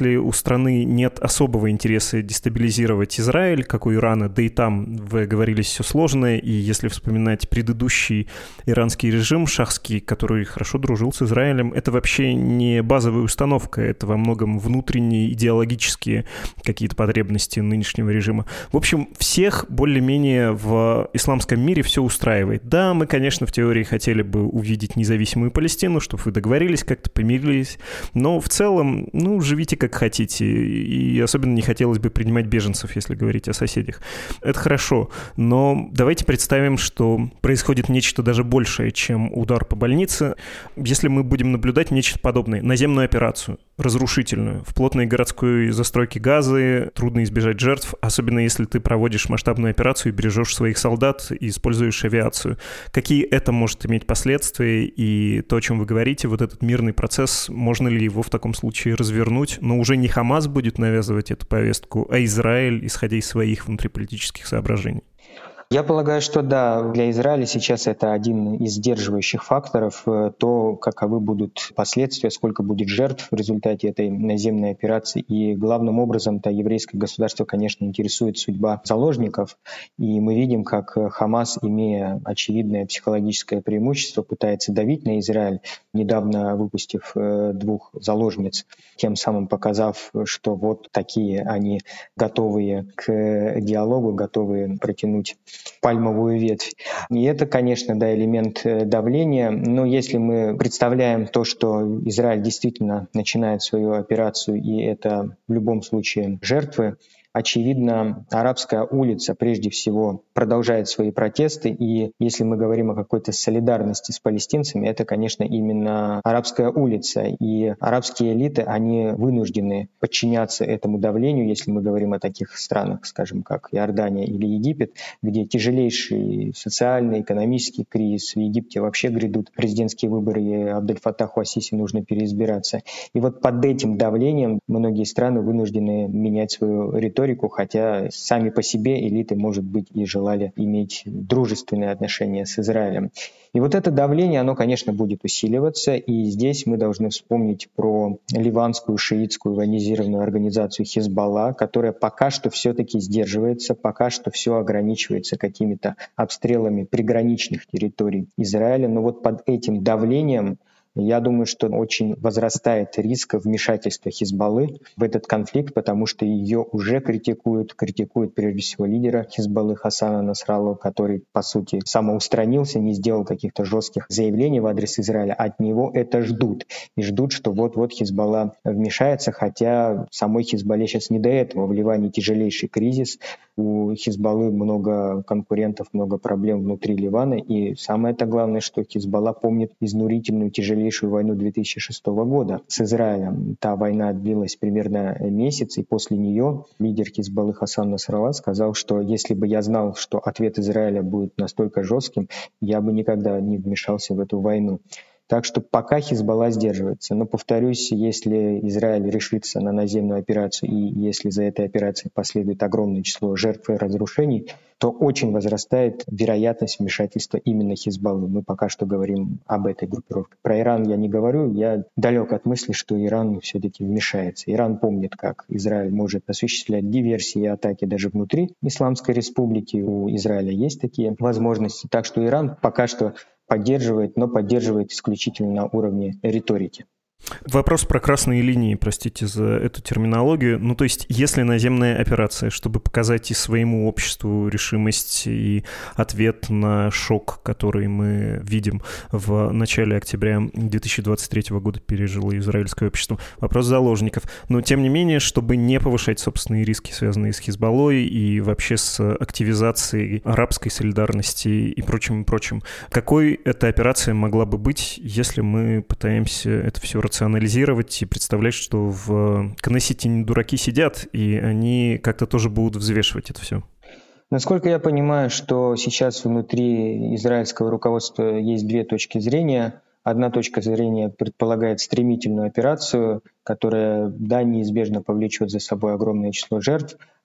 страны нет особого интереса дестабилизировать Израиль, как у Ирана, да и там, вы говорили, все сложно, и если вспоминать предыдущий иранский режим, шахский, который хорошо дружил с Израилем, это вообще не базовая установка, это во многом внутренние идеологические какие-то потребности нынешнего режима. В общем, всех более-менее в исламском мире все устраивает. Да, мы, конечно, в теории хотели бы увидеть независимую Палестину, чтобы вы договорились, как-то помирились, но в целом, ну, живите как хотите, и особенно не хотелось бы принимать беженцев, если говорить о соседях. Это хорошо, но давайте представим, что происходит нечто даже большее, чем удар по больнице. Если мы будем наблюдать нечто подобное, наземную операцию, разрушительную, в плотной городской застройке Газы, трудно избежать жертв, особенно если ты проводишь масштабную операцию и бережешь своих солдат и используешь авиацию. Какие это может иметь последствия, и то, о чем вы говорите, вот этот мирный процесс, можно ли его в таком случае развернуть, но уже не Хамас будет навязывать эту повестку, а Израиль, исходя из своих внутриполитических соображений? Я полагаю, что да, для Израиля сейчас это один из сдерживающих факторов. То, каковы будут последствия, сколько будет жертв в результате этой наземной операции. И главным образом-то еврейское государство, конечно, интересует судьба заложников. И мы видим, как Хамас, имея очевидное психологическое преимущество, пытается давить на Израиль, недавно выпустив двух заложниц, тем самым показав, что вот такие они готовые к диалогу, готовые протянуть пальмовую ветвь. И это, конечно, да, элемент давления. Но если мы представляем то, что Израиль действительно начинает свою операцию, и это в любом случае жертвы, очевидно, арабская улица прежде всего продолжает свои протесты, и если мы говорим о какой-то солидарности с палестинцами, это, конечно, именно арабская улица. И арабские элиты, они вынуждены подчиняться этому давлению, если мы говорим о таких странах, скажем, как Иордания или Египет, где тяжелейший социальный, экономический кризис. В Египте вообще грядут президентские выборы, и Абдель-Фаттаху ас-Сиси нужно переизбираться. И вот под этим давлением многие страны вынуждены менять свою риторику, хотя сами по себе элиты, может быть, и желали иметь дружественные отношения с Израилем. И вот это давление, оно, конечно, будет усиливаться, и здесь мы должны вспомнить про ливанскую шиитскую военизированную организацию Хизбалла, которая пока что все-таки сдерживается, пока что все ограничивается какими-то обстрелами приграничных территорий Израиля. Но вот под этим давлением, я думаю, что очень возрастает риск вмешательства Хизбаллы в этот конфликт, потому что ее уже критикуют, критикуют прежде всего лидера Хизбаллы Хасана Насраллу, который, по сути, самоустранился, не сделал каких-то жестких заявлений в адрес Израиля. От него это ждут. И ждут, что вот-вот Хизбалла вмешается, хотя самой Хизбалле сейчас не до этого. В Ливане тяжелейший кризис, у Хизбаллы много конкурентов, много проблем внутри Ливана, и самое-то главное, что Хизбалла помнит изнурительную, тяжелейшую войну две тысячи шестого года с Израилем. Та война длилась примерно месяц, и после нее лидер Хизбаллы Хасан Насралла сказал, что если бы я знал, что ответ Израиля будет настолько жестким, я бы никогда не вмешался в эту войну. Так что пока Хизбалла сдерживается. Но, повторюсь, если Израиль решится на наземную операцию, и если за этой операцией последует огромное число жертв и разрушений, то очень возрастает вероятность вмешательства именно Хизбаллы. Мы пока что говорим об этой группировке. Про Иран я не говорю, я далек от мысли, что Иран все-таки вмешается. Иран помнит, как Израиль может осуществлять диверсии и атаки даже внутри Исламской Республики. У Израиля есть такие возможности. Так что Иран пока что поддерживает, но поддерживает исключительно на уровне риторики. Вопрос про красные линии, простите за эту терминологию. Ну, то есть, если наземная операция, чтобы показать и своему обществу решимость и ответ на шок, который мы видим в начале октября две тысячи двадцать третьего года пережило израильское общество, вопрос заложников. Но, тем не менее, чтобы не повышать собственные риски, связанные с Хизбаллой и вообще с активизацией арабской солидарности и прочим, и прочим, какой эта операция могла бы быть, если мы пытаемся это все рационализировать и представлять, что в Кнессете не дураки сидят, и они как-то тоже будут взвешивать это все? Насколько я понимаю, что сейчас внутри израильского руководства есть две точки зрения. Одна точка зрения предполагает стремительную операцию, которая, да, неизбежно повлечет за собой огромное число жертв,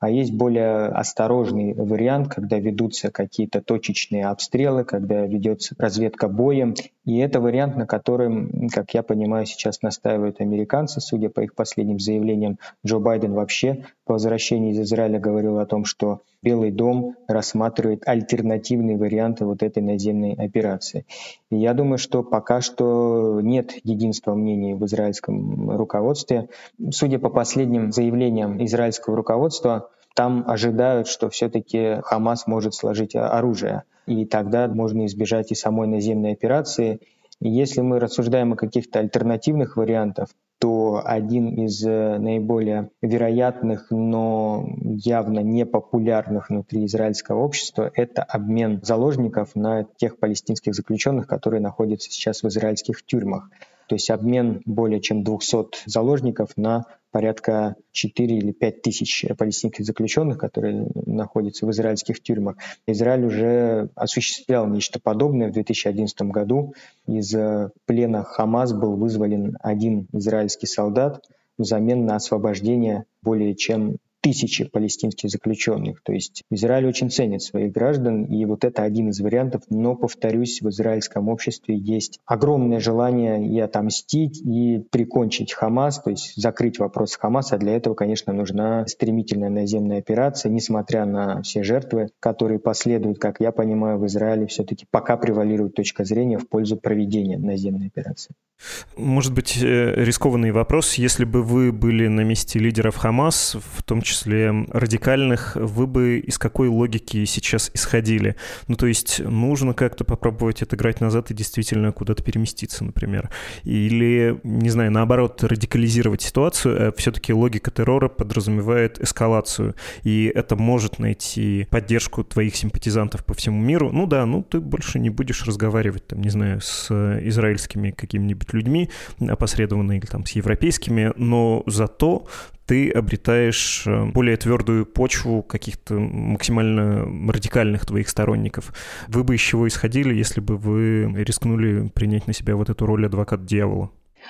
а есть более осторожный вариант, когда ведутся какие-то точечные обстрелы, когда ведется разведка боем. И это вариант, на котором, как я понимаю, сейчас настаивают американцы, судя по их последним заявлениям. Джо Байден вообще по возвращении из Израиля говорил о том, что Белый дом рассматривает альтернативные варианты вот этой наземной операции. И я думаю, что пока что нет единства мнений в израильском руководстве. Судя по последним заявлениям израильского руководства, там ожидают, что все-таки Хамас может сложить оружие, и тогда можно избежать и самой наземной операции. И если мы рассуждаем о каких-то альтернативных вариантах, то один из наиболее вероятных, но явно непопулярных внутри израильского общества — это обмен заложников на тех палестинских заключенных, которые находятся сейчас в израильских тюрьмах. То есть обмен более чем двухсот заложников на порядка четыре или пять тысяч палестинских заключенных, которые находятся в израильских тюрьмах. Израиль уже осуществлял нечто подобное в две тысячи одиннадцатом году. Из плена Хамас был вызволен один израильский солдат взамен на освобождение более чем тысячи палестинских заключенных. То есть Израиль очень ценит своих граждан, и вот это один из вариантов. Но, повторюсь, в израильском обществе есть огромное желание и отомстить, и прикончить Хамас, то есть закрыть вопрос Хамаса. Для этого, конечно, нужна стремительная наземная операция, несмотря на все жертвы, которые последуют. Как я понимаю, в Израиле все-таки пока превалирует точка зрения в пользу проведения наземной операции. Может быть, рискованный вопрос. Если бы вы были на месте лидеров Хамас, в том числе радикальных, вы бы из какой логики сейчас исходили? Ну, то есть нужно как-то попробовать отыграть назад и действительно куда-то переместиться, например. Или, не знаю, наоборот, радикализировать ситуацию, а все-таки логика террора подразумевает эскалацию, и это может найти поддержку твоих симпатизантов по всему миру. Ну да, ну ты больше не будешь разговаривать, там, не знаю, с израильскими какими-нибудь людьми, опосредованно или там с европейскими, но зато ты обретаешь более твердую почву каких-то максимально радикальных твоих сторонников. Вы бы из чего исходили, если бы вы рискнули принять на себя вот эту роль адвоката дьявола?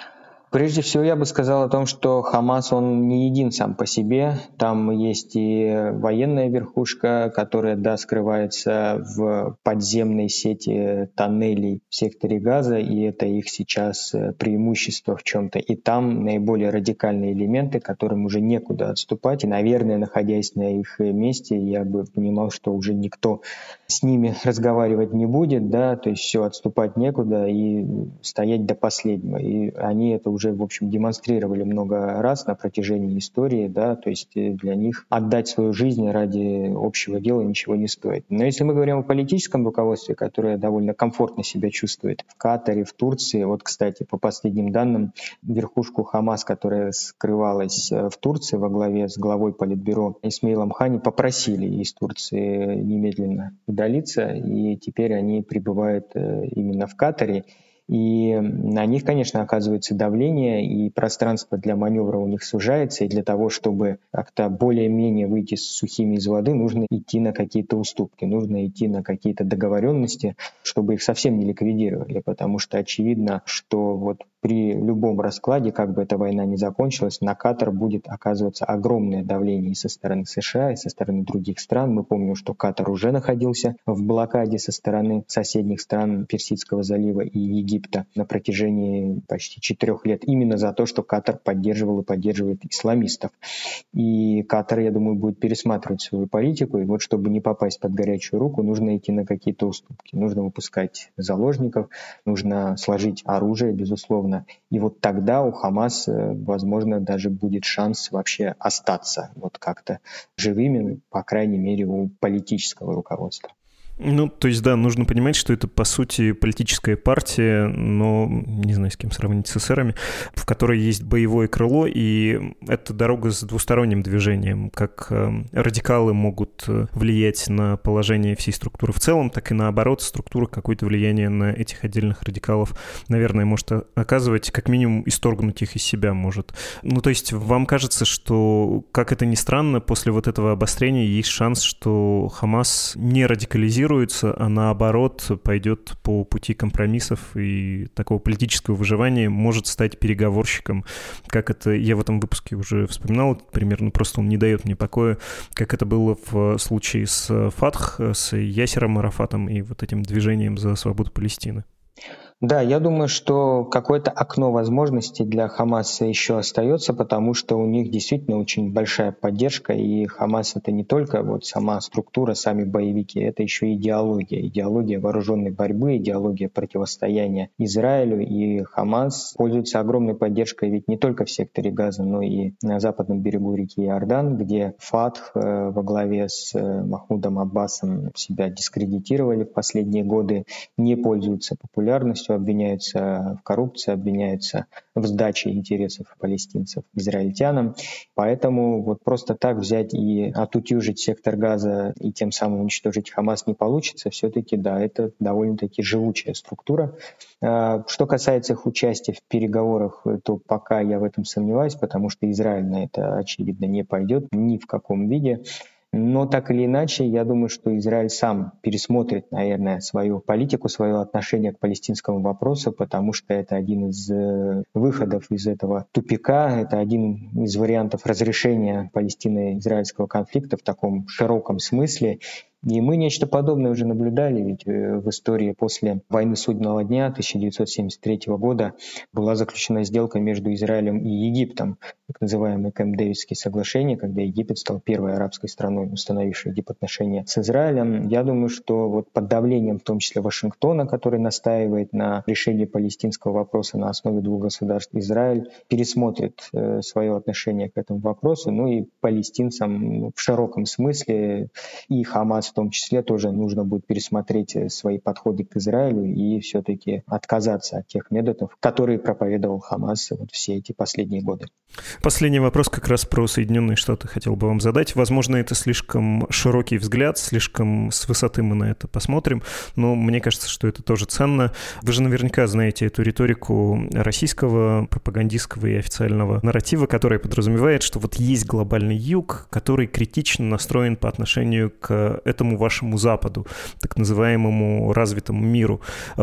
Прежде всего, я бы сказал о том, что Хамас, он не един сам по себе. Там есть и военная верхушка, которая, да, скрывается в подземной сети тоннелей в секторе Газа, и это их сейчас преимущество в чем-то. И там наиболее радикальные элементы, которым уже некуда отступать. И, наверное, находясь на их месте, я бы понимал, что уже никто с ними разговаривать не будет, да, то есть все, отступать некуда и стоять до последнего. И они это уже уже, в общем, демонстрировали много раз на протяжении истории, да, то есть для них отдать свою жизнь ради общего дела ничего не стоит. Но если мы говорим о политическом руководстве, которое довольно комфортно себя чувствует в Катаре, в Турции, вот, кстати, по последним данным, верхушку Хамас, которая скрывалась в Турции во главе с главой Политбюро Исмаилом Хани, попросили из Турции немедленно удалиться, и теперь они пребывают именно в Катаре. И на них, конечно, оказывается давление, и пространство для маневра у них сужается, и для того, чтобы как-то более-менее выйти с сухими из воды, нужно идти на какие-то уступки, нужно идти на какие-то договоренности, чтобы их совсем не ликвидировали, потому что очевидно, что вот при любом раскладе, как бы эта война ни закончилась, на Катар будет оказываться огромное давление и со стороны США, и со стороны других стран. Мы помним, что Катар уже находился в блокаде со стороны соседних стран Персидского залива и Египта на протяжении почти четырех лет, именно за то, что Катар поддерживал и поддерживает исламистов. И Катар, я думаю, будет пересматривать свою политику, и вот чтобы не попасть под горячую руку, нужно идти на какие-то уступки. Нужно выпускать заложников, нужно сложить оружие, безусловно. И вот тогда у Хамас, возможно, даже будет шанс вообще остаться вот как-то живыми, по крайней мере, у политического руководства. Ну, то есть, да, нужно понимать, что это, по сути, политическая партия, но, не знаю, с кем сравнить, с эсерами, в которой есть боевое крыло, и это дорога с двусторонним движением. Как радикалы могут влиять на положение всей структуры в целом, так и наоборот, структура какое-то влияние на этих отдельных радикалов, наверное, может оказывать, как минимум, исторгнуть их из себя может. Ну, то есть, вам кажется, что, как это ни странно, после вот этого обострения есть шанс, что Хамас не радикализирует, эскалируется, а наоборот пойдет по пути компромиссов и такого политического выживания, может стать переговорщиком, как это я в этом выпуске уже вспоминал, примерно просто он не дает мне покоя, как это было в случае с Фатх, с Ясером Арафатом и вот этим движением за свободу Палестины. Да, я думаю, что какое-то окно возможностей для Хамаса еще остается, потому что у них действительно очень большая поддержка, и Хамас — это не только вот сама структура, сами боевики, это еще идеология, идеология вооруженной борьбы, идеология противостояния Израилю, и Хамас пользуется огромной поддержкой ведь не только в секторе Газа, но и на западном берегу реки Иордан, где Фатх э, во главе с э, Махмудом Аббасом себя дискредитировали в последние годы, не пользуются популярностью, обвиняются в коррупции, обвиняются в сдаче интересов палестинцев израильтянам. Поэтому вот просто так взять и отутюжить сектор Газа и тем самым уничтожить Хамас не получится. Все-таки, да, это довольно-таки живучая структура. Что касается их участия в переговорах, то пока я в этом сомневаюсь, потому что Израиль на это, очевидно, не пойдет ни в каком виде. Но так или иначе, я думаю, что Израиль сам пересмотрит, наверное, свою политику, свое отношение к палестинскому вопросу, потому что это один из выходов из этого тупика, это один из вариантов разрешения палестино-израильского конфликта в таком широком смысле. И мы нечто подобное уже наблюдали, ведь в истории после войны Судного дня тысяча девятьсот семьдесят третьего года была заключена сделка между Израилем и Египтом, так называемое Кэмп-Дэвидские соглашения, когда Египет стал первой арабской страной, установившей дипотношения с Израилем. Я думаю, что вот под давлением, в том числе Вашингтона, который настаивает на решении палестинского вопроса на основе двух государств, Израиль пересмотрит э, свое отношение к этому вопросу, ну и палестинцам в широком смысле и Хамас в том числе тоже нужно будет пересмотреть свои подходы к Израилю и все-таки отказаться от тех методов, которые проповедовал Хамас вот все эти последние годы. Последний вопрос как раз про Соединенные Штаты хотел бы вам задать. Возможно, это слишком широкий взгляд, слишком с высоты мы на это посмотрим, но мне кажется, что это тоже ценно. Вы же наверняка знаете эту риторику российского пропагандистского и официального нарратива, которая подразумевает, что вот есть глобальный юг, который критично настроен по отношению к этому вашему Западу, так называемому развитому миру.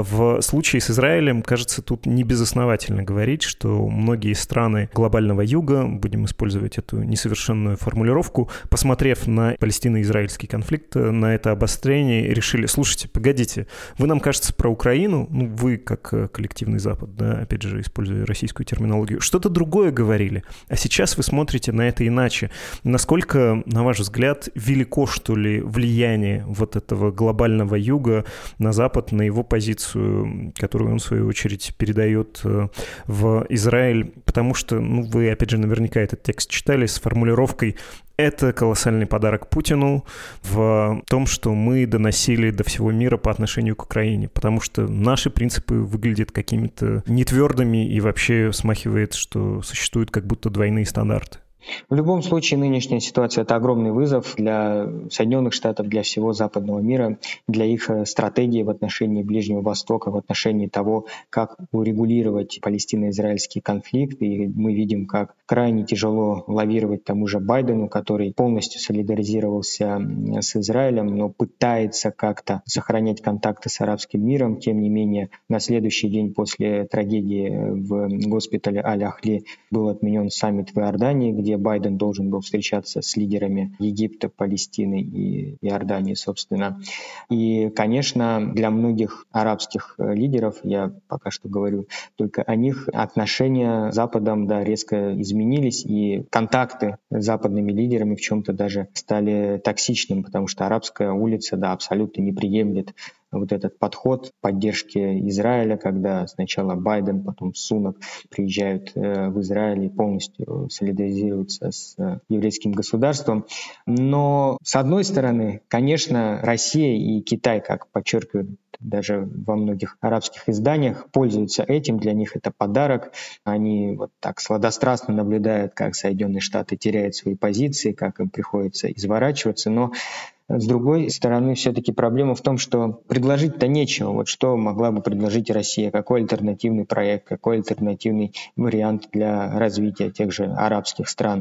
В случае с Израилем, кажется, тут не безосновательно говорить, что многие страны глобального юга, будем использовать эту несовершенную формулировку, посмотрев на палестино-израильский конфликт, на это обострение, решили: слушайте, погодите, вы нам, кажется, про Украину, ну, вы как коллективный Запад, да, опять же, используя российскую терминологию, что-то другое говорили, а сейчас вы смотрите на это иначе. Насколько, на ваш взгляд, велико, что ли, влияние вот этого глобального юга на Запад, на его позицию, которую он, в свою очередь, передает в Израиль? Потому что, ну, вы, опять же, наверняка этот текст читали с формулировкой «это колоссальный подарок Путину» в том, что мы доносили до всего мира по отношению к Украине, потому что наши принципы выглядят какими-то нетвердыми и вообще смахивает, что существуют как будто двойные стандарты. В любом случае, нынешняя ситуация — это огромный вызов для Соединенных Штатов, для всего западного мира, для их стратегии в отношении Ближнего Востока, в отношении того, как урегулировать палестино-израильский конфликт. И мы видим, как крайне тяжело лавировать тому же Байдену, который полностью солидаризировался с Израилем, но пытается как-то сохранять контакты с арабским миром. Тем не менее, на следующий день после трагедии в госпитале Аль-Ахли был отменен саммит в Иордании, где Байден должен был встречаться с лидерами Египта, Палестины и Иордании, собственно. И, конечно, для многих арабских лидеров, я пока что говорю только о них, отношения с Западом, да, резко изменились, и контакты с западными лидерами в чем-то даже стали токсичными, потому что арабская улица, да, абсолютно не приемлет вот этот подход поддержки Израиля, когда сначала Байден, потом Сунак приезжают в Израиль и полностью солидаризируются с еврейским государством. Но, с одной стороны, конечно, Россия и Китай, как подчеркивают даже во многих арабских изданиях, пользуются этим, для них это подарок. Они вот так сладострастно наблюдают, как Соединенные Штаты теряют свои позиции, как им приходится изворачиваться, но с другой стороны, все-таки проблема в том, что предложить-то нечего. Вот что могла бы предложить Россия? Какой альтернативный проект, какой альтернативный вариант для развития тех же арабских стран?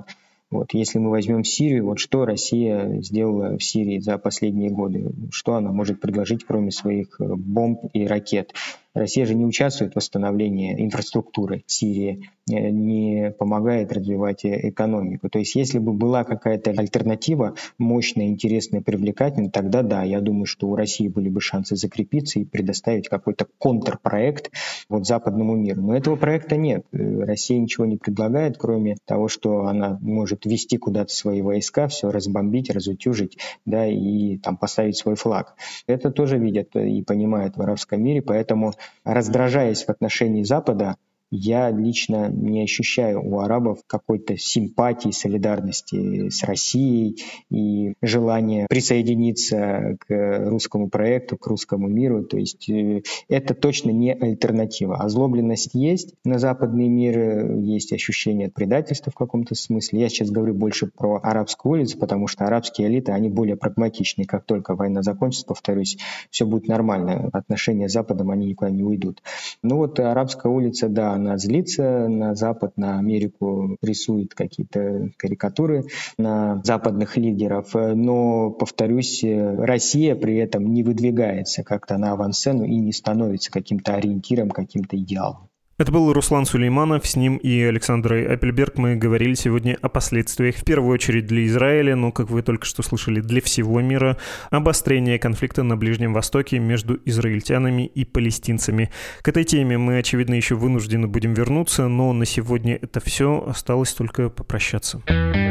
Вот, если мы возьмем Сирию, вот что Россия сделала в Сирии за последние годы? Что она может предложить, кроме своих бомб и ракет? Россия же не участвует в восстановлении инфраструктуры Сирии, не помогает развивать экономику. То есть если бы была какая-то альтернатива, мощная, интересная, привлекательная, тогда да, я думаю, что у России были бы шансы закрепиться и предоставить какой-то контрпроект вот западному миру. Но этого проекта нет. Россия ничего не предлагает, кроме того, что она может ввести куда-то свои войска, все разбомбить, разутюжить, да, и там поставить свой флаг. Это тоже видят и понимают в арабском мире, поэтому, раздражаясь в отношении Запада, я лично не ощущаю у арабов какой-то симпатии, солидарности с Россией и желания присоединиться к русскому проекту, к русскому миру. То есть это точно не альтернатива. Озлобленность есть на западный мир, есть ощущение предательства в каком-то смысле. Я сейчас говорю больше про арабскую улицу, потому что арабские элиты, они более прагматичны. Как только война закончится, повторюсь, все будет нормально. Отношения с Западом, они никуда не уйдут. Ну вот арабская улица, да, она злится на Запад, на Америку, рисует какие-то карикатуры на западных лидеров. Но, повторюсь, Россия при этом не выдвигается как-то на авансцену и не становится каким-то ориентиром, каким-то идеалом. Это был Руслан Сулейманов, с ним и Александрой Аппельберг. Мы говорили сегодня о последствиях, в первую очередь для Израиля, но, как вы только что слышали, для всего мира, обострения конфликта на Ближнем Востоке между израильтянами и палестинцами. К этой теме мы, очевидно, еще вынуждены будем вернуться, но на сегодня это все, осталось только попрощаться.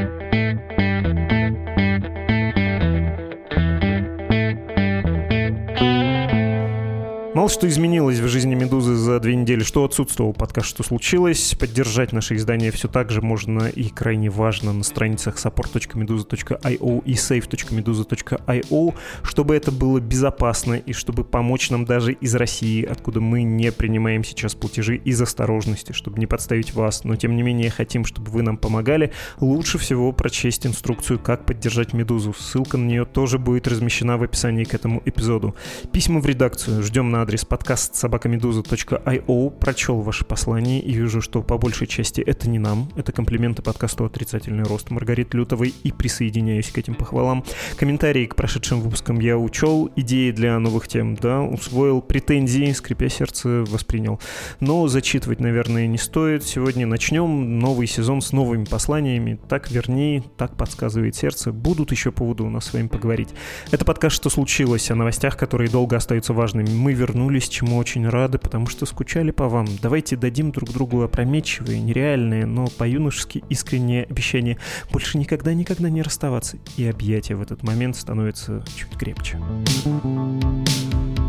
Мало что изменилось в жизни «Медузы» за две недели. Что отсутствовало, подкаст «Что случилось?». Поддержать наше издание все так же можно и крайне важно на страницах support точка meduza точка io и save точка meduza точка io, чтобы это было безопасно и чтобы помочь нам даже из России, откуда мы не принимаем сейчас платежи из осторожности, чтобы не подставить вас. Но, тем не менее, хотим, чтобы вы нам помогали. Лучше всего прочесть инструкцию, как поддержать «Медузу». Ссылка на нее тоже будет размещена в описании к этому эпизоду. Письма в редакцию ждем на адрес подкаст собака медуза точка io. Прочел ваше послание и вижу, что по большей части это не нам. Это комплименты подкасту «Отрицательный рост» Маргариты Лютовой, и присоединяюсь к этим похвалам. Комментарии к прошедшим выпускам я учел, идеи для новых тем, да, усвоил, претензии, скрипя сердце, воспринял. Но зачитывать, наверное, не стоит. Сегодня начнем новый сезон с новыми посланиями. Так вернее, так подсказывает сердце. Будут еще поводы у нас с вами поговорить. Это подкаст «Что случилось?», о новостях, которые долго остаются важными. Мы вернулись, чему очень рады, потому что скучали по вам. Давайте дадим друг другу опрометчивые, нереальные, но по-юношески искренние обещания больше никогда-никогда не расставаться. И объятия в этот момент становятся чуть крепче.